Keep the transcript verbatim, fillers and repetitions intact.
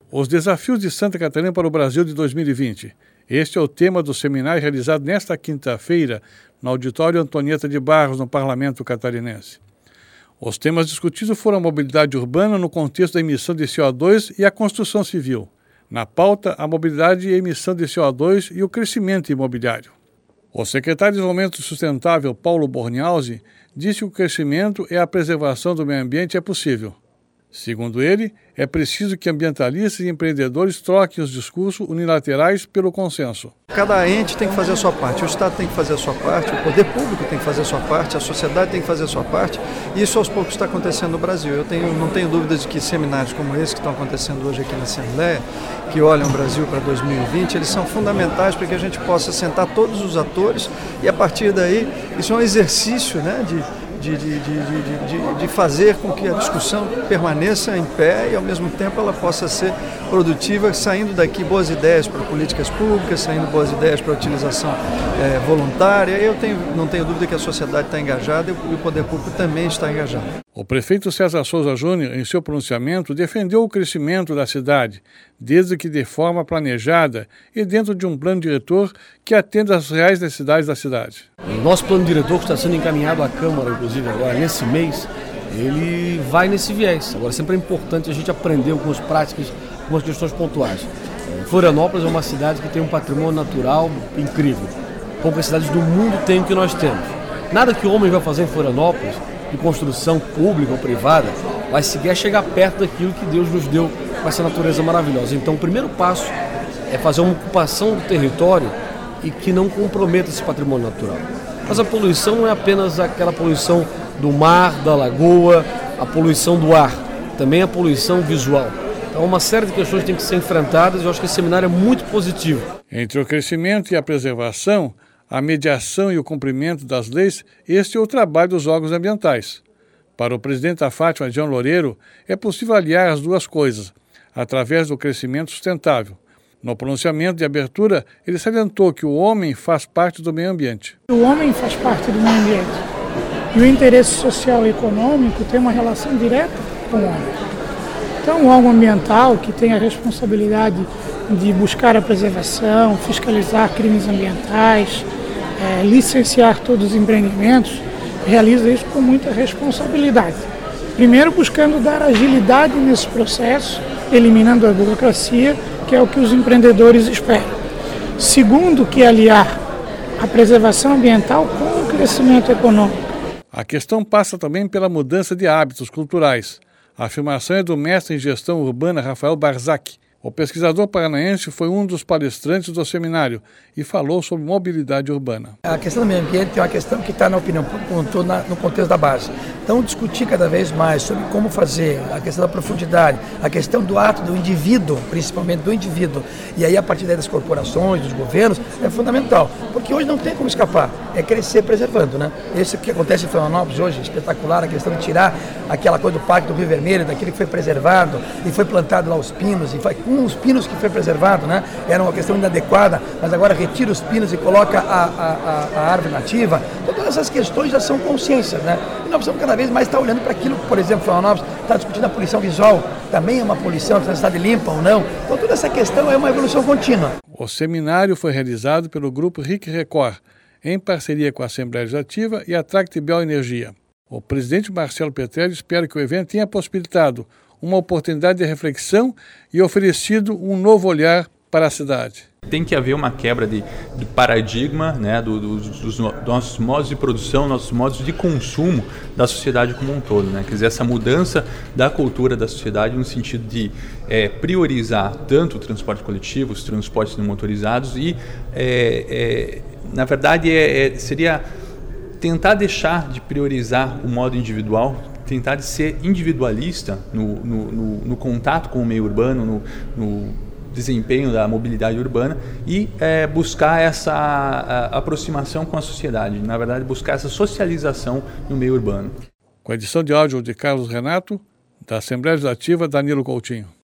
Os desafios de Santa Catarina para o Brasil de dois mil e vinte. Este é o tema do seminário realizado nesta quinta-feira no auditório Antonieta de Barros, no Parlamento Catarinense. Os temas discutidos foram a mobilidade urbana no contexto da emissão de C O dois e a construção civil. Na pauta, a mobilidade e a emissão de C O dois e o crescimento imobiliário. O secretário de Desenvolvimento Sustentável, Paulo Bornhausen, disse que o crescimento e a preservação do meio ambiente é possível. Segundo ele, é preciso que ambientalistas e empreendedores troquem os discursos unilaterais pelo consenso. Cada ente tem que fazer a sua parte, o Estado tem que fazer a sua parte, o poder público tem que fazer a sua parte, a sociedade tem que fazer a sua parte, e isso aos poucos está acontecendo no Brasil. Eu tenho, não tenho dúvida de que seminários como esse que estão acontecendo hoje aqui na Assembleia, que olham o Brasil para dois mil e vinte, eles são fundamentais para que a gente possa sentar todos os atores e a partir daí, isso é um exercício, né, de De, de, de, de, de fazer com que a discussão permaneça em pé e, ao mesmo tempo, ela possa ser produtiva, saindo daqui boas ideias para políticas públicas, saindo boas ideias para a utilização é, voluntária. Eu tenho, não tenho dúvida que a sociedade está engajada e o poder público também está engajado. O prefeito César Souza Júnior, em seu pronunciamento, defendeu o crescimento da cidade, desde que de forma planejada e dentro de um plano diretor que atenda às reais necessidades da cidade. O nosso plano diretor, que está sendo encaminhado à Câmara, inclusive agora nesse mês, ele vai nesse viés. Agora, sempre é importante a gente aprender algumas práticas, algumas questões pontuais. Florianópolis é uma cidade que tem um patrimônio natural incrível. Poucas cidades do mundo têm o que nós temos. Nada que o homem vai fazer em Florianópolis, de construção pública ou privada, vai sequer chegar perto daquilo que Deus nos deu com essa natureza maravilhosa. Então, o primeiro passo é fazer uma ocupação do território e que não comprometa esse patrimônio natural. Mas a poluição não é apenas aquela poluição do mar, da lagoa, a poluição do ar, também a poluição visual. Então, uma série de questões tem que ser enfrentadas e eu acho que esse seminário é muito positivo. Entre o crescimento e a preservação, a mediação e o cumprimento das leis, este é o trabalho dos órgãos ambientais. Para o presidente da Fátima, João Loureiro, é possível aliar as duas coisas, através do crescimento sustentável. No pronunciamento de abertura, ele salientou que o homem faz parte do meio ambiente. O homem faz parte do meio ambiente. E o interesse social e econômico tem uma relação direta com o homem. Então, o órgão ambiental, que tem a responsabilidade de buscar a preservação, fiscalizar crimes ambientais, é, licenciar todos os empreendimentos, realiza isso com muita responsabilidade. Primeiro, buscando dar agilidade nesse processo, eliminando a burocracia, que é o que os empreendedores esperam. Segundo, que é aliar a preservação ambiental com o crescimento econômico. A questão passa também pela mudança de hábitos culturais. A afirmação é do mestre em gestão urbana Rafael Barzac. O pesquisador paranaense foi um dos palestrantes do seminário e falou sobre mobilidade urbana. A questão do meio ambiente é uma questão que está na opinião pública no contexto da base. Então, discutir cada vez mais sobre como fazer, a questão da profundidade, a questão do ato do indivíduo, principalmente do indivíduo, e aí a partir daí das corporações, dos governos, é fundamental. Porque hoje não tem como escapar, é crescer preservando, né? Esse que acontece em Florianópolis hoje, espetacular, a questão de tirar aquela coisa do Parque do Rio Vermelho, daquele que foi preservado, e foi plantado lá os pinos, e foi um dos pinos que foi preservado, né? Era uma questão inadequada, mas agora retira os pinos e coloca a, a, a, a árvore nativa. Então, todas essas questões já são consciências, né? E nós precisamos cada vez mais estar olhando para aquilo, por exemplo, Florianópolis está discutindo a poluição visual, também é uma poluição, se a cidade limpa ou não. Então, toda essa questão é uma evolução contínua. O seminário foi realizado pelo Grupo R I C Record, em parceria com a Assembleia Legislativa e a Tractebel Energia. O presidente Marcelo Petrelli espera que o evento tenha possibilitado uma oportunidade de reflexão e oferecido um novo olhar para a cidade. Tem que haver uma quebra de, de paradigma, né, do, do, dos, dos nossos modos de produção, nossos modos de consumo da sociedade como um todo. Né? Quer dizer, essa mudança da cultura da sociedade no sentido de é, priorizar tanto o transporte coletivo, os transportes não motorizados e, é, é, na verdade, é, é, seria tentar deixar de priorizar o modo individual, tentar de ser individualista no, no, no, no contato com o meio urbano, no, no desempenho da mobilidade urbana e é, buscar essa a, aproximação com a sociedade, na verdade buscar essa socialização no meio urbano. Com a edição de áudio de Carlos Renato, da Assembleia Legislativa, Danilo Coutinho.